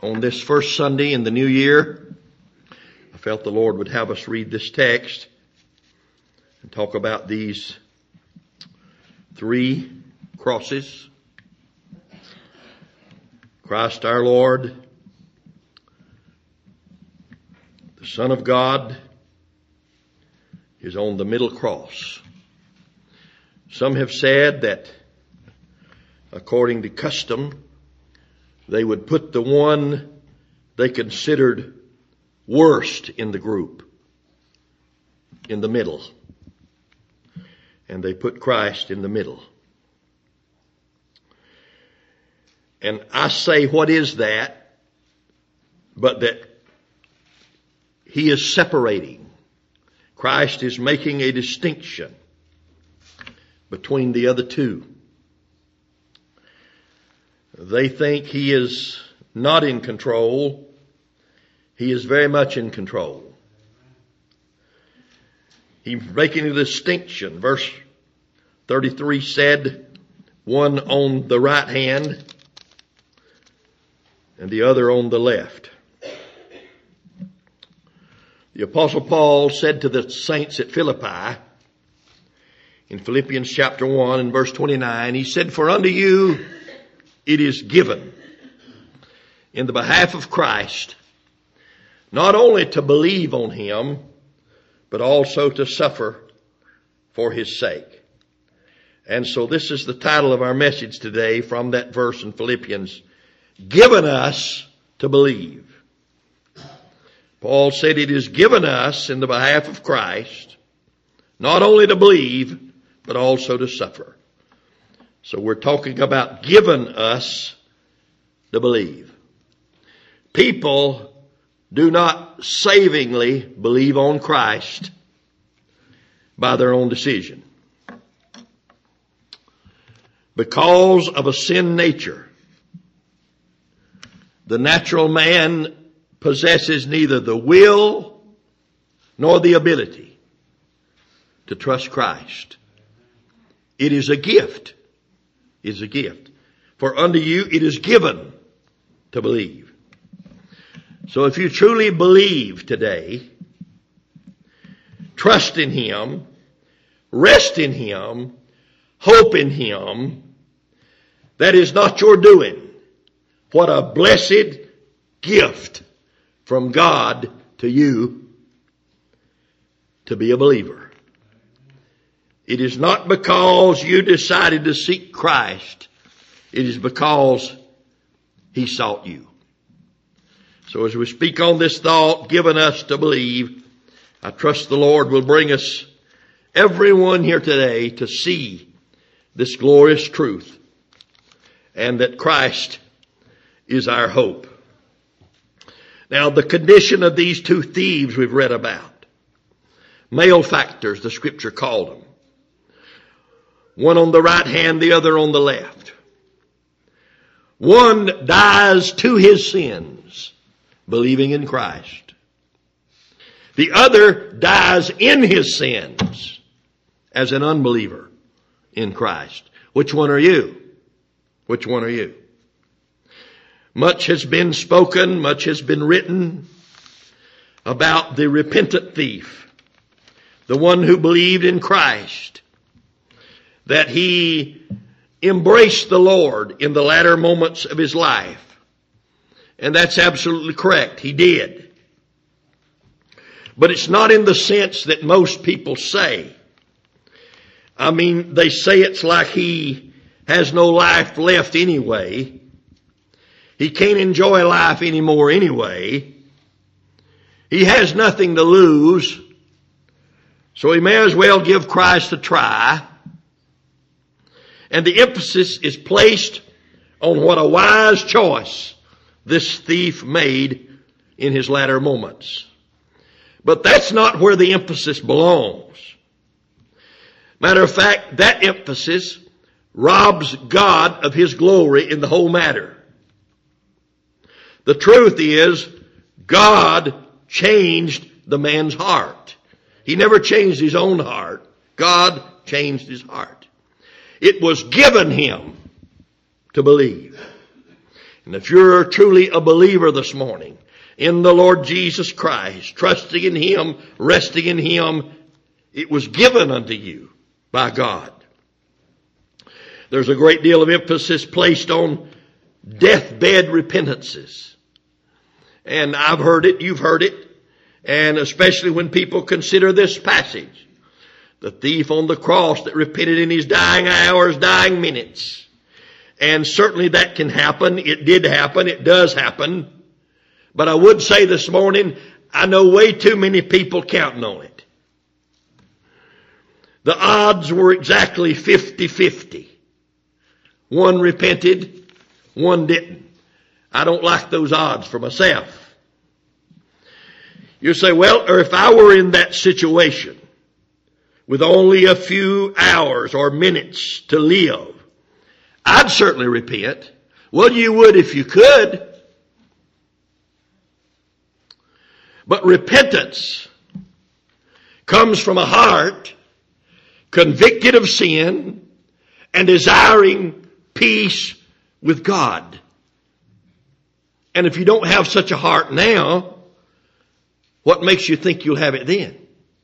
On this first Sunday in the new year, I felt the Lord would have us read this text and talk about these three crosses. Christ our Lord, the Son of God, is on the middle cross. Some have said that, according to custom, they would put the one they considered worst in the group in the middle. And they put Christ in the middle. And I say, what is that? But that he is separating. Christ is making a distinction between the other two. They think he is not in control. He is very much in control. He's making a distinction. Verse 33 said, one on the right hand and the other on the left. The Apostle Paul said to the saints at Philippi, in Philippians chapter 1 and verse 29, he said, "For unto you it is given in the behalf of Christ, not only to believe on him, but also to suffer for his sake." And so this is the title of our message today from that verse in Philippians, given us to believe. Paul said it is given us in the behalf of Christ, not only to believe, but also to suffer. So we're talking about given us to believe. People do not savingly believe on Christ by their own decision. Because of a sin nature, the natural man possesses neither the will nor the ability to trust Christ. It is a gift. It is a gift. For unto you it is given to believe. So if you truly believe today, trust in him, rest in him, hope in him, that is not your doing. What a blessed gift from God to you to be a believer. It is not because you decided to seek Christ. It is because he sought you. So as we speak on this thought given us to believe, I trust the Lord will bring us, everyone here today, to see this glorious truth and that Christ is our hope. Now, the condition of these two thieves we've read about, malefactors, the scripture called them. One on the right hand, the other on the left. One dies to his sins, believing in Christ. The other dies in his sins as an unbeliever in Christ. Which one are you? Which one are you? Much has been spoken, much has been written about the repentant thief, the one who believed in Christ, that he embraced the Lord in the latter moments of his life. And that's absolutely correct. He did. But it's not in the sense that most people say. I mean, they say it's like he has no life left anyway. He can't enjoy life anymore anyway. He has nothing to lose. So he may as well give Christ a try. And the emphasis is placed on what a wise choice this thief made in his latter moments. But that's not where the emphasis belongs. Matter of fact, that emphasis robs God of his glory in the whole matter. The truth is, God changed the man's heart. He never changed his own heart. God changed his heart. It was given him to believe. And if you're truly a believer this morning in the Lord Jesus Christ, trusting in Him, resting in Him, it was given unto you by God. There's a great deal of emphasis placed on deathbed repentances. And I've heard it, you've heard it, and especially when people consider this passage. The thief on the cross that repented in his dying hours, dying minutes. And certainly that can happen. It did happen. It does happen. But I would say this morning, I know way too many people counting on it. The odds were exactly 50-50. One repented, one didn't. I don't like those odds for myself. You say, well, or if I were in that situation with only a few hours or minutes to live, I'd certainly repent. Well, you would if you could. But repentance comes from a heart convicted of sin and desiring peace with God. And if you don't have such a heart now, what makes you think you'll have it then?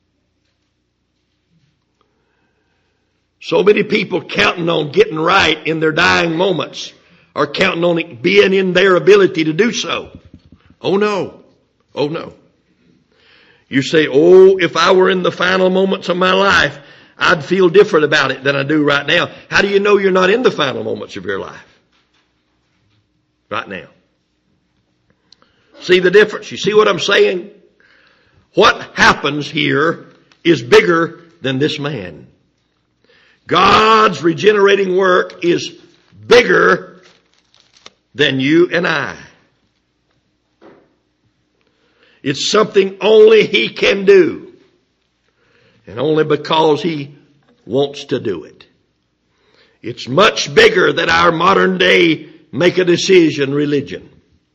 So many people counting on getting right in their dying moments are counting on it being in their ability to do so. Oh no. Oh no. You say, oh, if I were in the final moments of my life, I'd feel different about it than I do right now. How do you know you're not in the final moments of your life? Right now. See the difference? You see what I'm saying? What happens here is bigger than this man. God's regenerating work is bigger than you and I. It's something only He can do. And only because He wants to do it. It's much bigger than our modern day make a decision religion.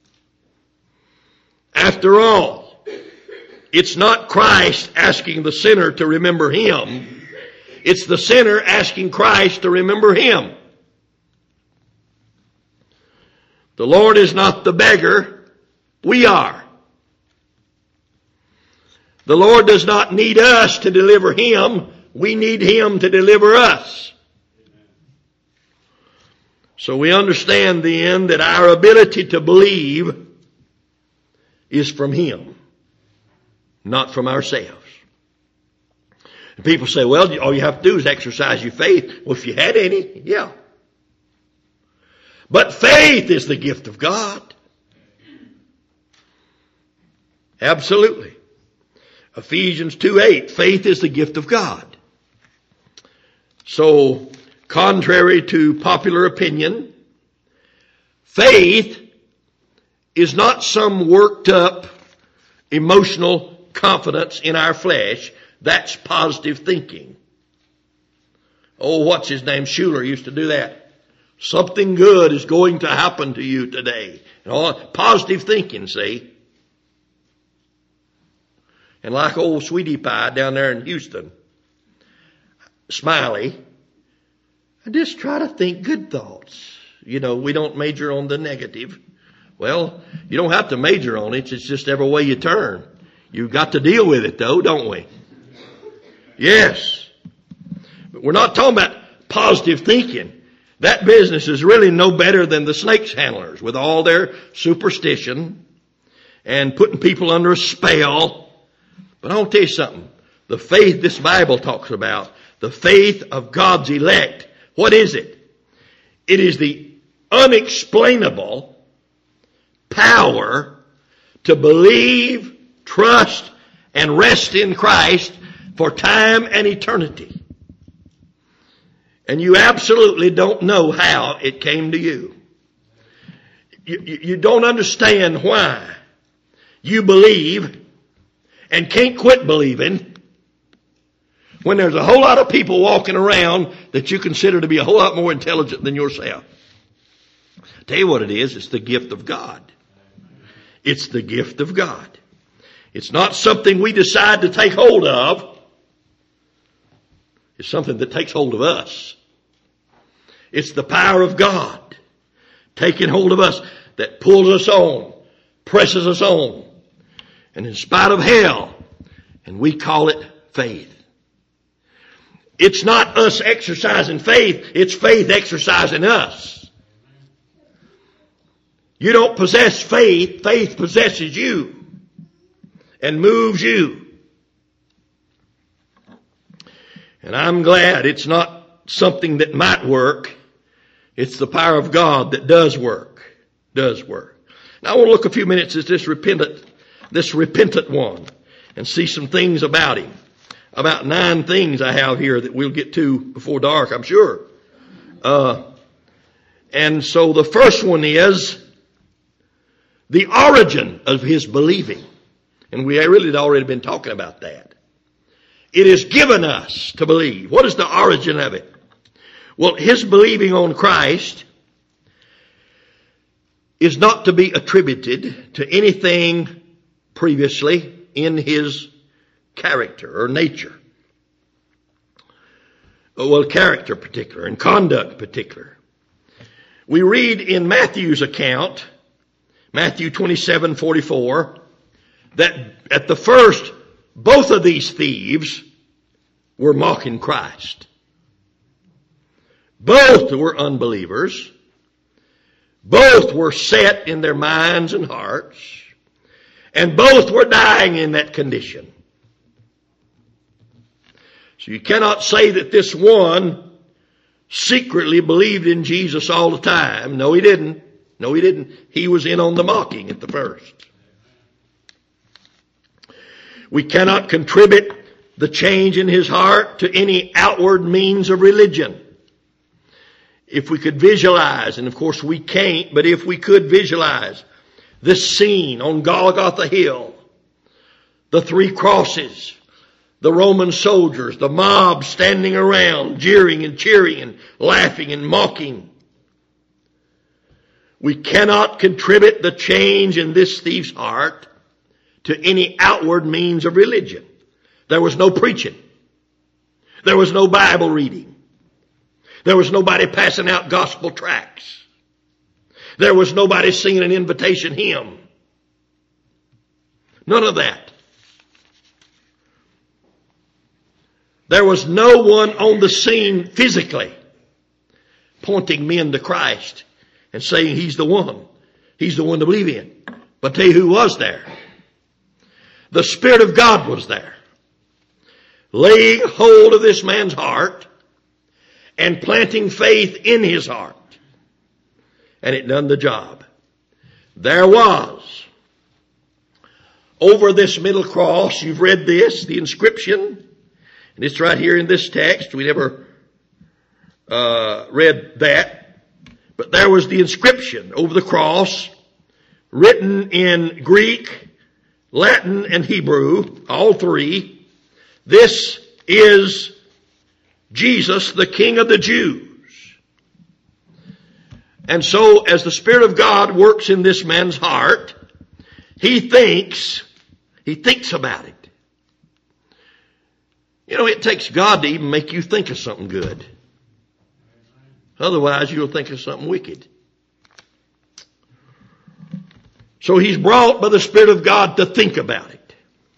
After all, it's not Christ asking the sinner to remember Him. It's the sinner asking Christ to remember him. The Lord is not the beggar. We are. The Lord does not need us to deliver Him. We need Him to deliver us. So we understand then that our ability to believe is from Him, not from ourselves. And people say, well, all you have to do is exercise your faith. Well, if you had any, yeah. But faith is the gift of God. Absolutely. Ephesians 2:8, faith is the gift of God. So, contrary to popular opinion, faith is not some worked up emotional confidence in our flesh. That's positive thinking. Oh, what's his name? Schuller used to do that. Something good is going to happen to you today. And all positive thinking, see? And like old Sweetie Pie down there in Houston, Smiley, I just try to think good thoughts. You know, we don't major on the negative. Well, you don't have to major on it. It's just every way you turn. You've got to deal with it though, don't we? Yes. But we're not talking about positive thinking. That business is really no better than the snakes handlers with all their superstition and putting people under a spell. But I'll tell you something. The faith this Bible talks about, the faith of God's elect, what is it? It is the unexplainable power to believe, trust, and rest in Christ for time and eternity. And you absolutely don't know how it came to you. You don't understand why you believe and can't quit believing when there's a whole lot of people walking around that you consider to be a whole lot more intelligent than yourself. I'll tell you what it is. It's the gift of God. It's the gift of God. It's not something we decide to take hold of. It's something that takes hold of us. It's the power of God taking hold of us. that pulls us on, presses us on. And in spite of hell, and we call it faith. It's not us exercising faith, it's faith exercising us. You don't possess faith, faith possesses you and moves you. And I'm glad it's not something that might work. It's the power of God that does work. Does work. Now I want to look a few minutes at this repentant one and see some things about him. About 9 things I have here that we'll get to before dark, I'm sure. And so the first one is the origin of his believing. And we really had already been talking about that. It is given us to believe. What is the origin of it? Well, his believing on Christ is not to be attributed to anything previously in his character or nature. Well, character particular and conduct particular. We read in Matthew's account, Matthew 27:44, that at the first, both of these thieves were mocking Christ. Both were unbelievers. Both were set in their minds and hearts. And both were dying in that condition. So you cannot say that this one secretly believed in Jesus all the time. No, he didn't. No, he didn't. He was in on the mocking at the first. We cannot contribute the change in his heart to any outward means of religion. If we could visualize, and of course we can't, but if we could visualize this scene on Golgotha Hill, the 3 crosses, the Roman soldiers, the mob standing around, jeering and cheering and laughing and mocking. We cannot contribute the change in this thief's heart to any outward means of religion. There was no preaching. There was no Bible reading. There was nobody passing out gospel tracts. There was nobody singing an invitation hymn. None of that. There was no one on the scene physically pointing men to Christ and saying he's the one. He's the one to believe in. But tell you who was there. The Spirit of God was there, laying hold of this man's heart and planting faith in his heart. And it done the job. There was, over this middle cross, you've read this, the inscription, and it's right here in this text. We never read that. But there was the inscription over the cross, written in Greek, Latin, and Hebrew, all 3. This is Jesus, the King of the Jews. And so, as the Spirit of God works in this man's heart, he thinks about it. You know, it takes God to even make you think of something good. Otherwise, you'll think of something wicked. So he's brought by the Spirit of God to think about it.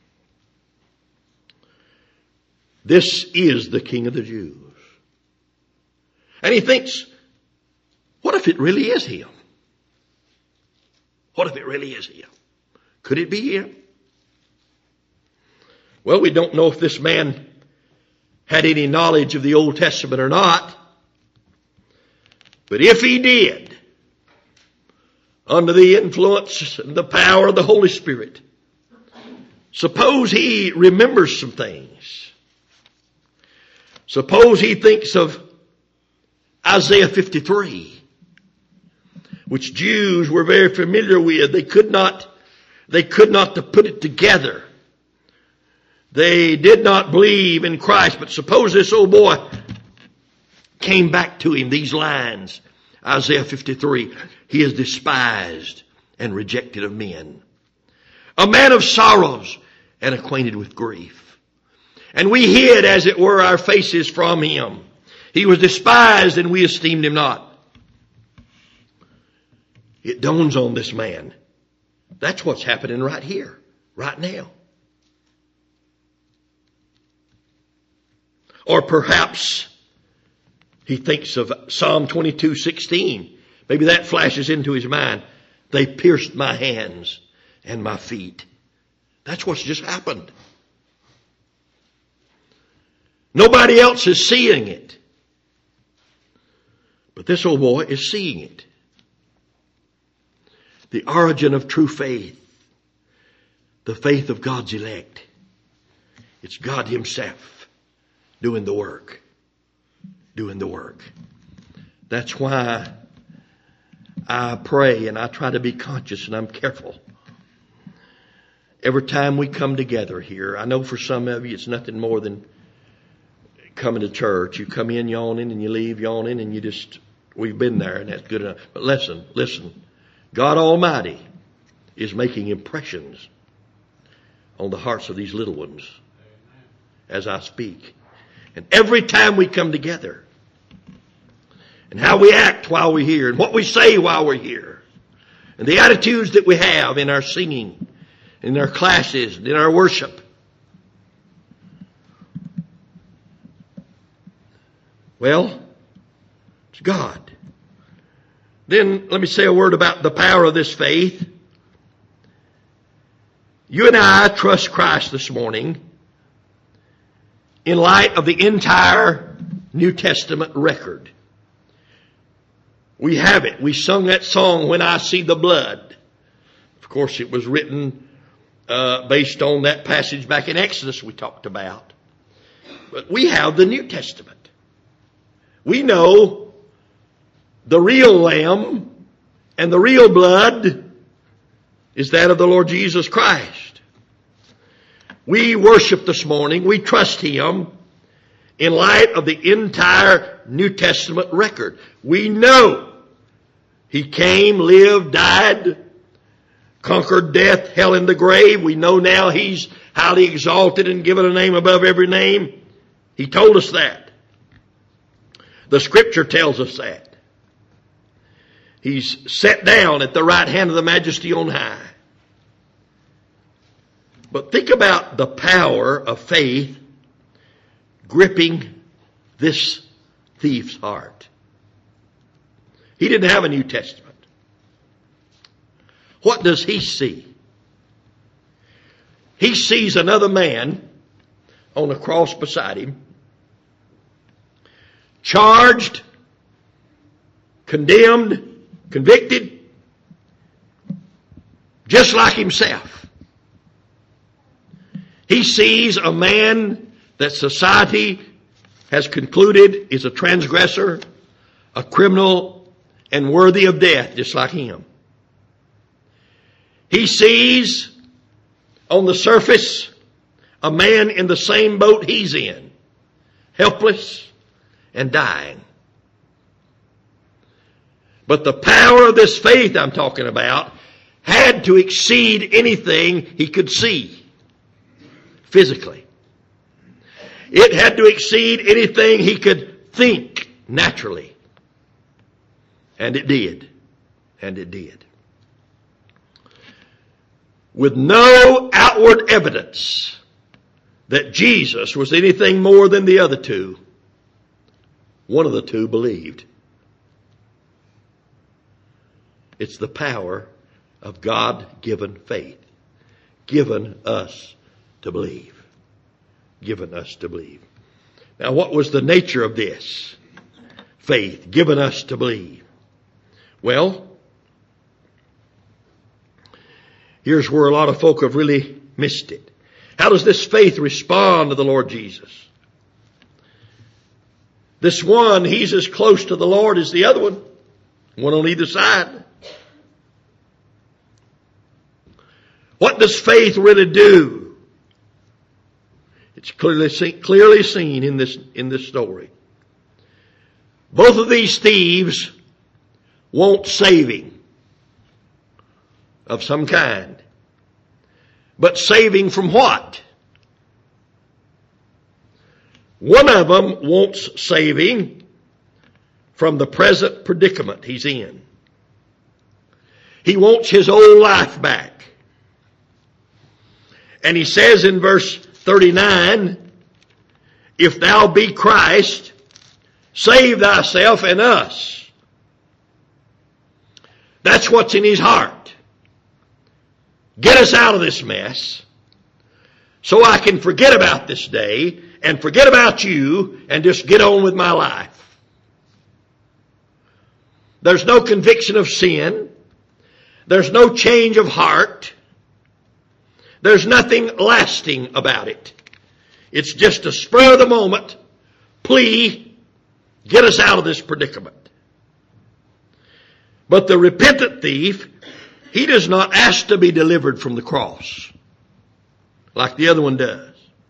This is the King of the Jews. And he thinks, what if it really is him? What if it really is him? Could it be him? Well, we don't know if this man had any knowledge of the Old Testament or not. But if he did, under the influence and the power of the Holy Spirit, suppose he remembers some things. Suppose he thinks of Isaiah 53, which Jews were very familiar with. They could not put it together. They did not believe in Christ, but suppose this old boy came back to him these lines. Isaiah 53, he is despised and rejected of men, a man of sorrows and acquainted with grief. And we hid, as it were, our faces from him. He was despised and we esteemed him not. it dawns on this man. That's what's happening right here, right now. Or perhaps he thinks of Psalm 22:16. Maybe that flashes into his mind. They pierced my hands and my feet. That's what's just happened. Nobody else is seeing it. But this old boy is seeing it. The origin of true faith. The faith of God's elect. It's God Himself doing the work. Doing the work. That's why I pray and I try to be conscious and I'm careful. Every time we come together here, I know for some of you it's nothing more than coming to church. You come in yawning and you leave yawning and we've been there and that's good enough. But listen. God Almighty is making impressions on the hearts of these little ones as I speak. And every time we come together, and how we act while we're here, and what we say while we're here, and the attitudes that we have in our singing, in our classes, in our worship. Well, it's God. Then let me say a word about the power of this faith. You and I trust Christ this morning in light of the entire New Testament record. We have it. We sung that song, When I See the Blood. Of course, it was written based on that passage back in Exodus we talked about. But we have the New Testament. We know the real lamb and the real blood is that of the Lord Jesus Christ. We worship this morning. We trust Him in light of the entire New Testament record. We know He came, lived, died, conquered death, hell, and the grave. We know now He's highly exalted and given a name above every name. He told us that. The Scripture tells us that. He's set down at the right hand of the Majesty on high. But think about the power of faith gripping this thief's heart. He didn't have a New Testament. What does he see? He sees another man on a cross beside him, charged, condemned, convicted, just like himself. He sees a man that society has concluded is a transgressor, a criminal, and worthy of death, just like him. He sees on the surface a man in the same boat he's in, helpless and dying. But the power of this faith I'm talking about had to exceed anything he could see physically. It had to exceed anything he could think naturally. And it did. And it did. With no outward evidence that Jesus was anything more than the other two, one of the two believed. It's the power of God-given faith. Given us to believe. Given us to believe. Now, what was the nature of this faith? Given us to believe. Well, here's where a lot of folk have really missed it. How does this faith respond to the Lord Jesus? This one, he's as close to the Lord as the other one on either side. What does faith really do? It's clearly seen in this story. Both of these thieves want saving of some kind. But saving from what? One of them wants saving from the present predicament he's in. He wants his old life back. And he says in verse 39, if thou be Christ, save thyself and us. That's what's in his heart. Get us out of this mess so I can forget about this day and forget about you and just get on with my life. There's no conviction of sin. There's no change of heart. There's nothing lasting about it. It's just a spur of the moment plea, get us out of this predicament. But the repentant thief, he does not ask to be delivered from the cross like the other one does.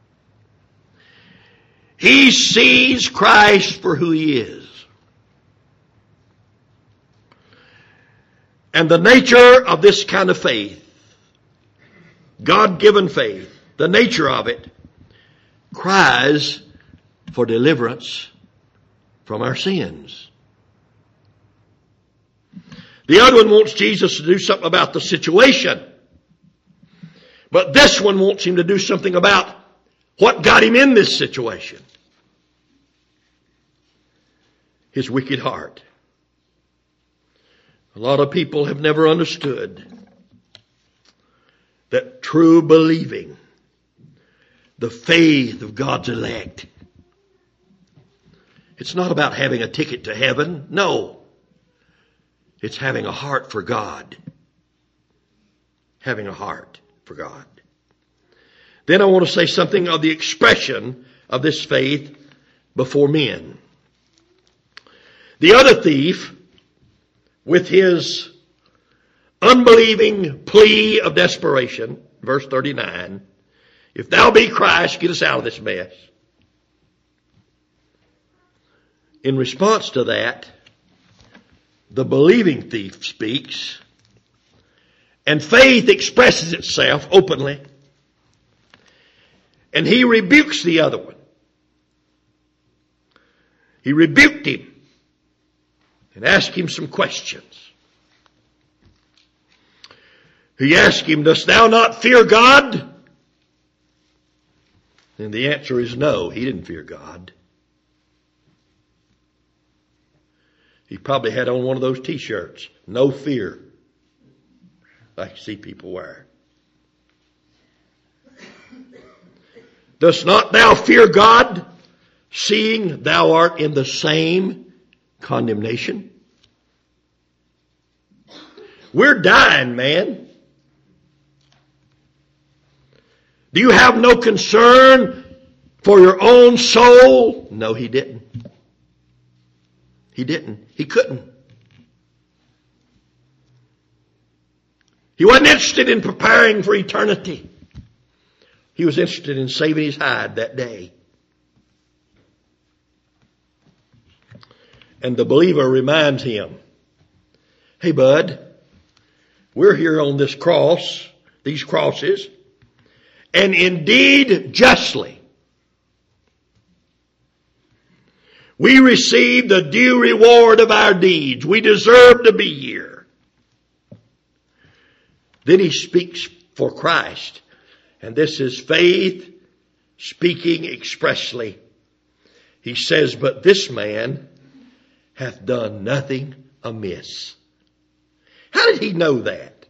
He sees Christ for who he is. And the nature of this kind of faith, God-given faith, the nature of it, cries for deliverance from our sins. The other one wants Jesus to do something about the situation. But this one wants him to do something about what got him in this situation. His wicked heart. A lot of people have never understood that true believing, the faith of God's elect, it's not about having a ticket to heaven. No. It's having a heart for God. Having a heart for God. Then I want to say something of the expression of this faith before men. The other thief, with his unbelieving plea of desperation, verse 39, if thou be Christ, get us out of this mess. In response to that, the believing thief speaks, and faith expresses itself openly, and he rebukes the other one. He rebuked him and asked him some questions. He asked him, dost thou not fear God? And the answer is no, he didn't fear God. He probably had on one of those t-shirts, no fear, like you see people wear. Dost not thou fear God, seeing thou art in the same condemnation? We're dying, man. Do you have no concern for your own soul? No, he didn't. He didn't. He couldn't. He wasn't interested in preparing for eternity. He was interested in saving his hide that day. And the believer reminds him, hey bud, we're here on this cross, these crosses, and indeed justly we receive the due reward of our deeds. We deserve to be here. Then he speaks for Christ. And this is faith speaking expressly. He says, but this man hath done nothing amiss. How did he know that?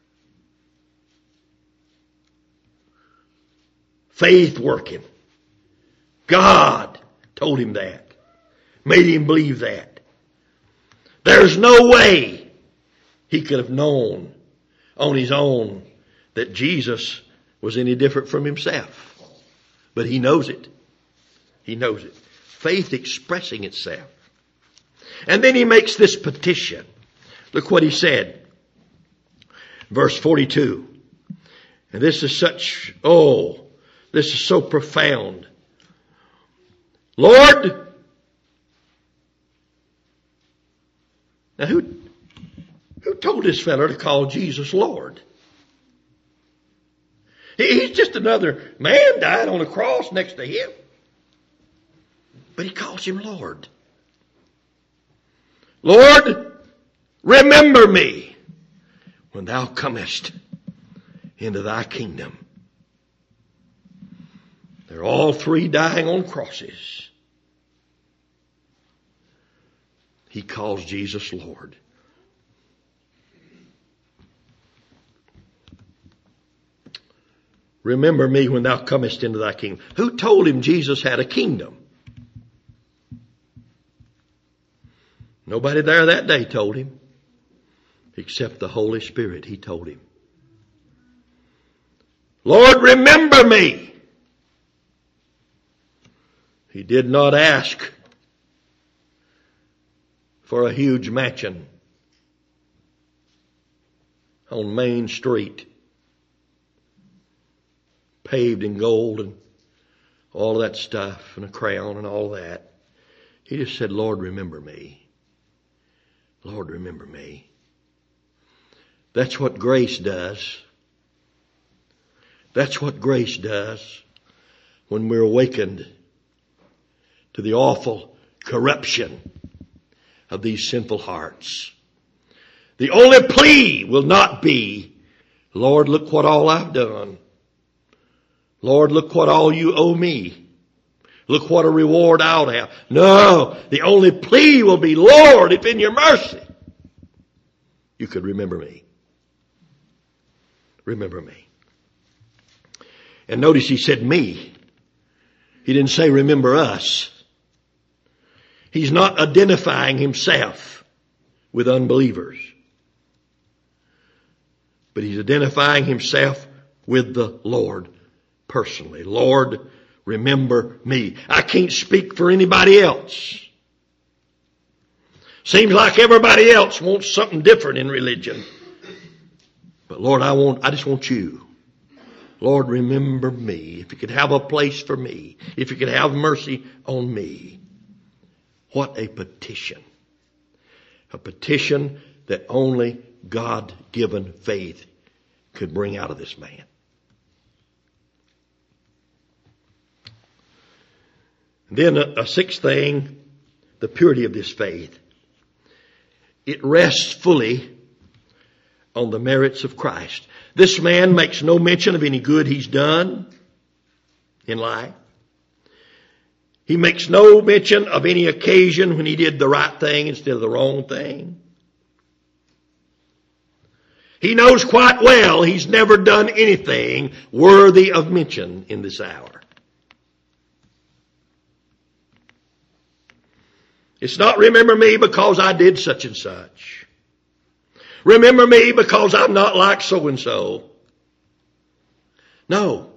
Faith working. God told him that. Made him believe that. There's no way he could have known on his own that Jesus was any different from himself. But he knows it. He knows it. Faith expressing itself. And then he makes this petition. Look what he said. Verse 42. And this is such, this is so profound. Lord, now who told this fellow to call Jesus Lord? He's just another man died on a cross next to him. But he calls him Lord. Lord, remember me when thou comest into thy kingdom. They're all three dying on crosses. He calls Jesus Lord. Remember me when thou comest into thy kingdom. Who told him Jesus had a kingdom? Nobody there that day told him, except the Holy Spirit. He told him, Lord, remember me. He did not ask for a huge mansion on Main Street, paved in gold and all of that stuff, and a crown and all that. He just said, Lord, remember me. Lord, remember me. That's what grace does. That's what grace does when we're awakened to the awful corruption of these sinful hearts. The only plea will not be, Lord, look what all I've done. Lord, look what all you owe me. Look what a reward I'll have. No, the only plea will be, Lord, if in your mercy you could remember me. Remember me. And notice he said me. He didn't say remember us. He's not identifying himself with unbelievers. But he's identifying himself with the Lord personally. Lord, remember me. I can't speak for anybody else. Seems like everybody else wants something different in religion. But Lord, I just want you. Lord, remember me. If you could have a place for me. If you could have mercy on me. What a petition. A petition that only God-given faith could bring out of this man. And then a sixth thing, the purity of this faith. It rests fully on the merits of Christ. This man makes no mention of any good he's done in life. He makes no mention of any occasion when he did the right thing instead of the wrong thing. He knows quite well he's never done anything worthy of mention in this hour. It's not remember me because I did such and such. Remember me because I'm not like so and so. No.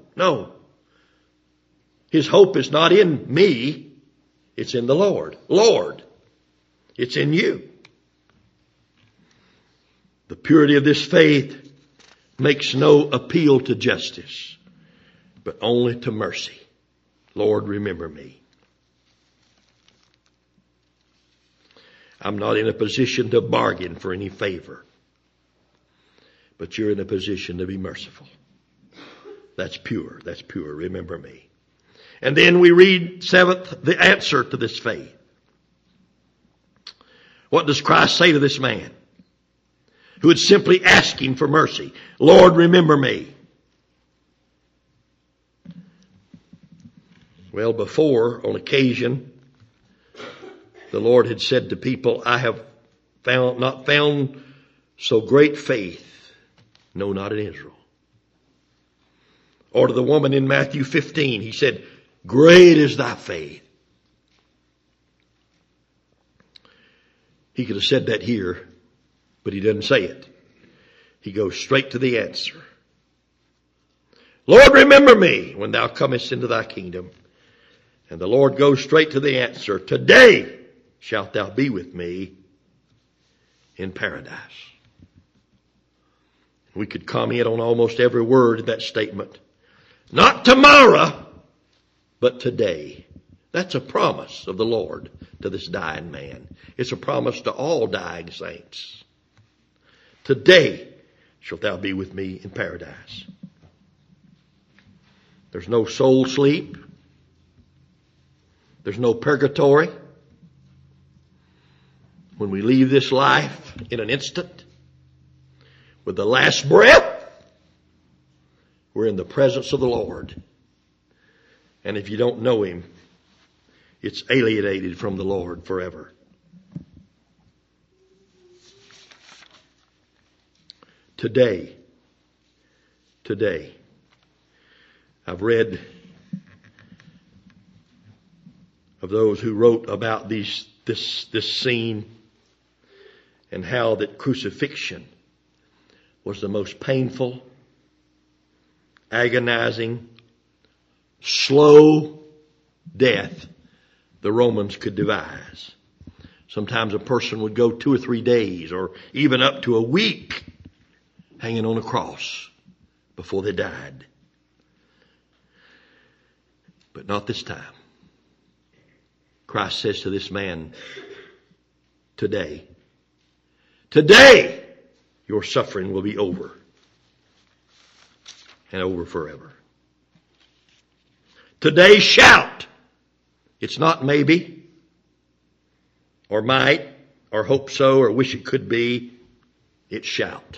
His hope is not in me. It's in the Lord. Lord, it's in you. The purity of this faith makes no appeal to justice, but only to mercy. Lord, remember me. I'm not in a position to bargain for any favor, but you're in a position to be merciful. That's pure. That's pure. Remember me. And then we read, seventh, the answer to this faith. What does Christ say to this man who had simply asked him for mercy? Lord, remember me. Well, before, on occasion, the Lord had said to people, I have not found so great faith, no, not in Israel. Or to the woman in Matthew 15, he said, great is thy faith. He could have said that here, but he doesn't say it. He goes straight to the answer. Lord, remember me when thou comest into thy kingdom. And the Lord goes straight to the answer. Today shalt thou be with me in paradise. We could comment on almost every word of that statement. Not tomorrow, but today. That's a promise of the Lord to this dying man. It's a promise to all dying saints. Today shalt thou be with me in paradise. There's no soul sleep. There's no purgatory. When we leave this life in an instant, with the last breath, we're in the presence of the Lord. And if you don't know Him, it's alienated from the Lord forever. Today, I've read of those who wrote about this scene and how that crucifixion was the most painful, agonizing, slow death the Romans could devise. Sometimes a person would go 2 or 3 days or even up to a week hanging on a cross before they died. But not this time. Christ says to this man, today, your suffering will be over. And over forever. Today shout. It's not maybe, or might, or hope so, or wish it could be. It's shout.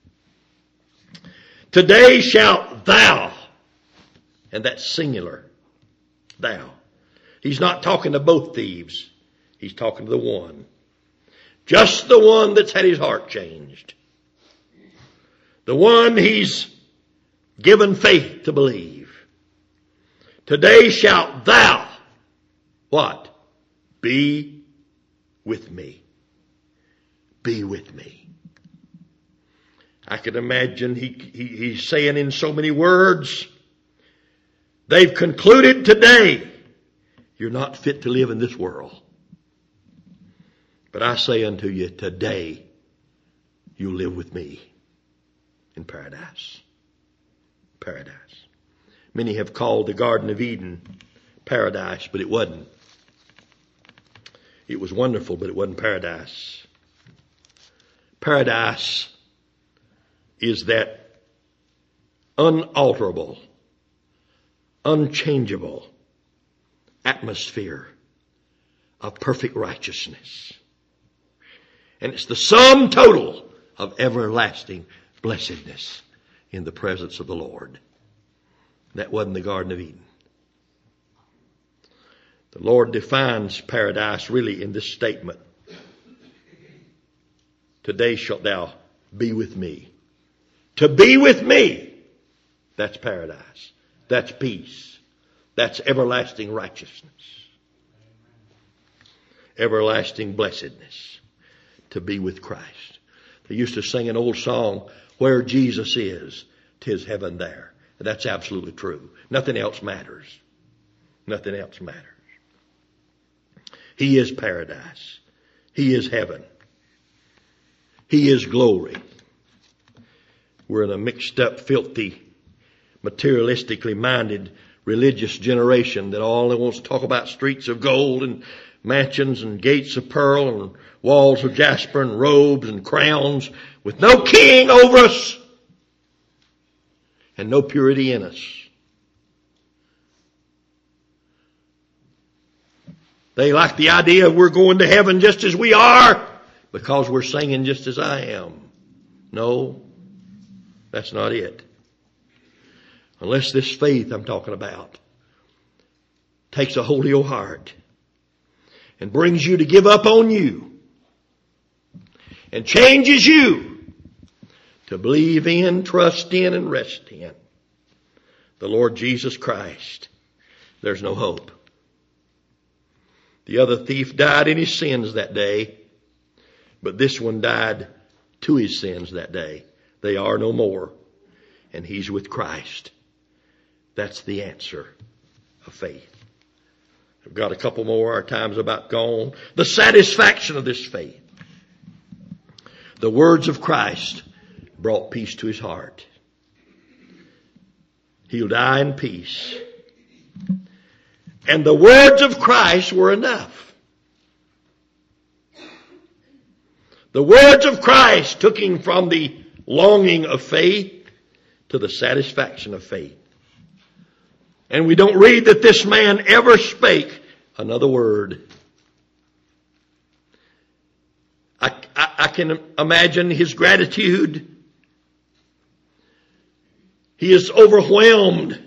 Today shout thou. And that's singular. Thou. He's not talking to both thieves. He's talking to the one. Just the one that's had his heart changed. The one he's given faith to believe. Today shalt thou, what? Be with me. Be with me. I can imagine he's saying in so many words, they've concluded today, you're not fit to live in this world. But I say unto you, today, you'll live with me in paradise. Paradise. Many have called the Garden of Eden paradise, but it wasn't. It was wonderful, but it wasn't paradise. Paradise is that unalterable, unchangeable atmosphere of perfect righteousness. And it's the sum total of everlasting blessedness in the presence of the Lord. That wasn't the Garden of Eden. The Lord defines paradise really in this statement. Today shalt thou be with me. To be with me, that's paradise. That's peace. That's everlasting righteousness. Everlasting blessedness. To be with Christ. They used to sing an old song, where Jesus is, 'tis heaven there. That's absolutely true. Nothing else matters. Nothing else matters. He is paradise. He is heaven. He is glory. We're in a mixed up, filthy, materialistically minded religious generation that only wants to talk about streets of gold and mansions and gates of pearl and walls of jasper and robes and crowns with no king over us and no purity in us. They like the idea of we're going to heaven just as we are because we're singing just as I am. No, that's not it. Unless this faith I'm talking about takes a hold of your heart and brings you to give up on you and changes you to believe in, trust in, and rest in the Lord Jesus Christ, there's no hope. The other thief died in his sins that day, but this one died to his sins that day. They are no more, and he's with Christ. That's the answer of faith. I've got a couple more. Our time's about gone. The satisfaction of this faith. The words of Christ brought peace to his heart. He'll die in peace. And the words of Christ were enough. The words of Christ took him from the longing of faith to the satisfaction of faith. And we don't read that this man ever spake another word. I can imagine his gratitude He is overwhelmed.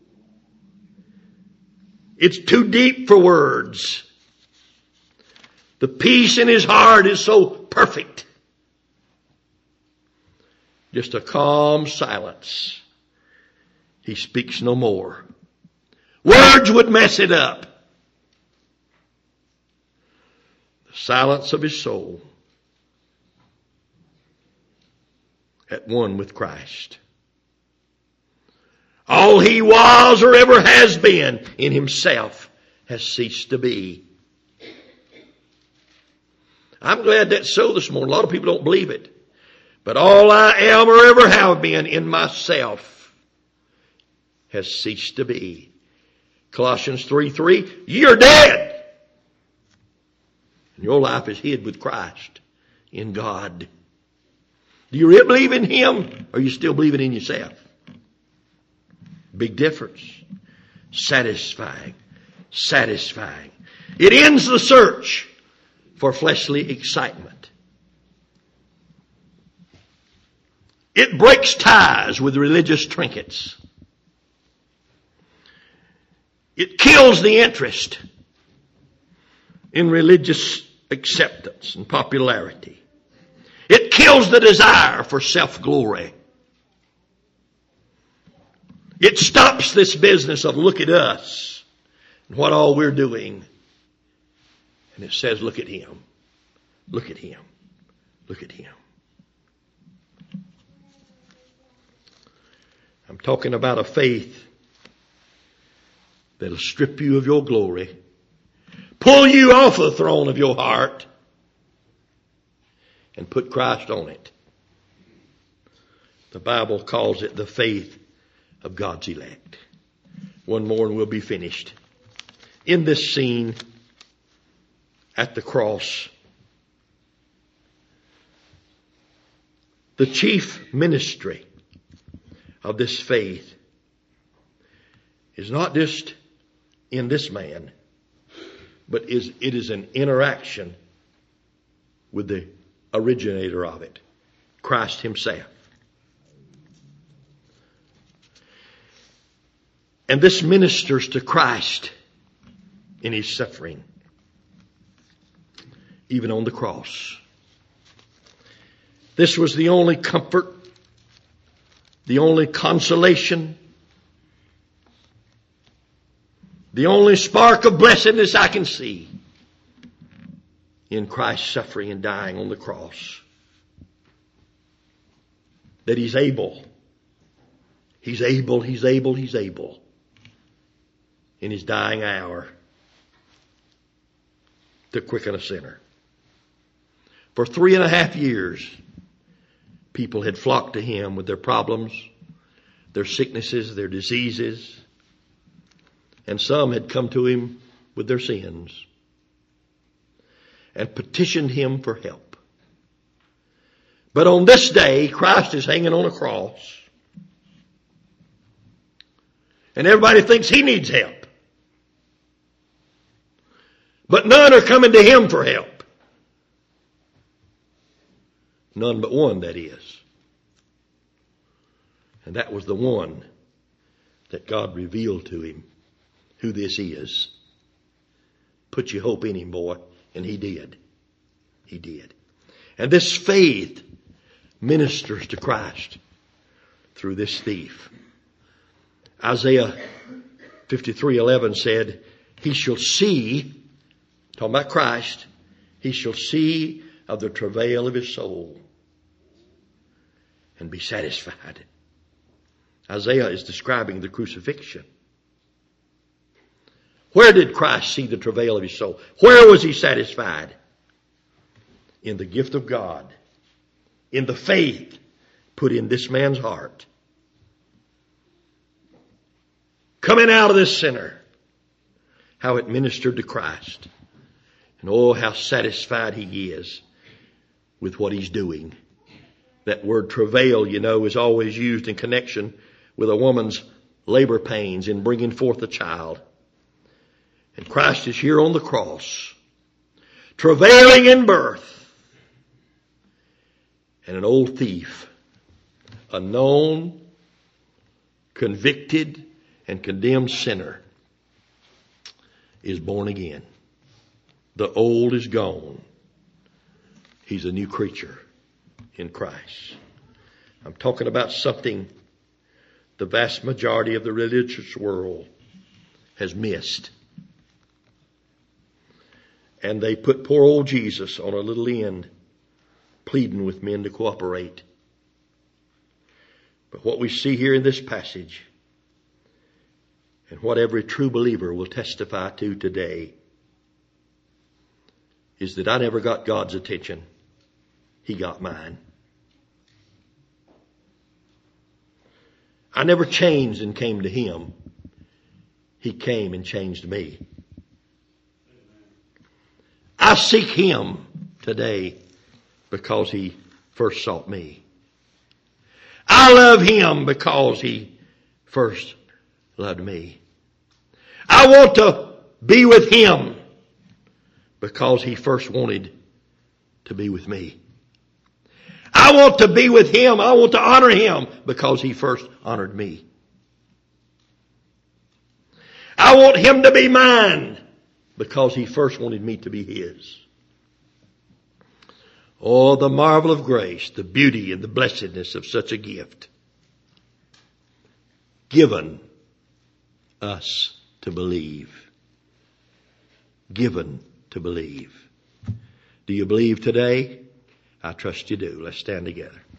It's too deep for words. The peace in his heart is so perfect. Just a calm silence. He speaks no more. Words would mess it up. The silence of his soul. At one with Christ. All he was or ever has been in himself has ceased to be. I'm glad that's so this morning. A lot of people don't believe it. But all I am or ever have been in myself has ceased to be. Colossians 3:3, you're dead. And your life is hid with Christ in God. Do you really believe in Him, or are you still believing in yourself? Big difference. Satisfying. Satisfying. It ends the search for fleshly excitement. It breaks ties with religious trinkets. It kills the interest in religious acceptance and popularity. It kills the desire for self-glory. It stops this business of look at us and what all we're doing. And it says, look at Him. Look at Him. Look at Him. I'm talking about a faith that'll strip you of your glory, pull you off the throne of your heart, and put Christ on it. The Bible calls it the faith of God's elect. One more and we'll be finished. In this scene at the cross, the chief ministry of this faith is not just in this man, but it is an interaction with the originator of it, Christ Himself. And this ministers to Christ in His suffering, even on the cross. This was the only comfort, the only consolation, the only spark of blessedness I can see in Christ's suffering and dying on the cross. That He's able. He's able, He's able, He's able. In His dying hour to quicken a sinner. For 3.5 years, people had flocked to Him with their problems, their sicknesses, their diseases, and some had come to Him with their sins and petitioned Him for help. But on this day, Christ is hanging on a cross, and everybody thinks He needs help. But none are coming to Him for help. None but one, that is. And that was the one that God revealed to him who this is. Put your hope in Him, boy. And He did. He did. And this faith ministers to Christ through this thief. Isaiah 53:11 said, He shall see, talking about Christ, He shall see of the travail of His soul and be satisfied. Isaiah is describing the crucifixion. Where did Christ see the travail of His soul? Where was He satisfied? In the gift of God, in the faith put in this man's heart. Coming out of this sinner, how it ministered to Christ. And oh, how satisfied he is with what he's doing. That word travail, you know, is always used in connection with a woman's labor pains in bringing forth a child. And Christ is here on the cross, travailing in birth. And an old thief, a known convicted and condemned sinner is born again. The old is gone. He's a new creature in Christ. I'm talking about something the vast majority of the religious world has missed. And they put poor old Jesus on a little end, pleading with men to cooperate. But what we see here in this passage, and what every true believer will testify to today, is that I never got God's attention. He got mine. I never changed and came to Him. He came and changed me. I seek Him today because He first sought me. I love Him because He first loved me. I want to be with Him because He first wanted to be with me. I want to be with Him. I want to honor Him because He first honored me. I want Him to be mine because He first wanted me to be His. Oh, the marvel of grace, the beauty and the blessedness of such a gift given us to believe. Given to believe. Do you believe today? I trust you do. Let's stand together.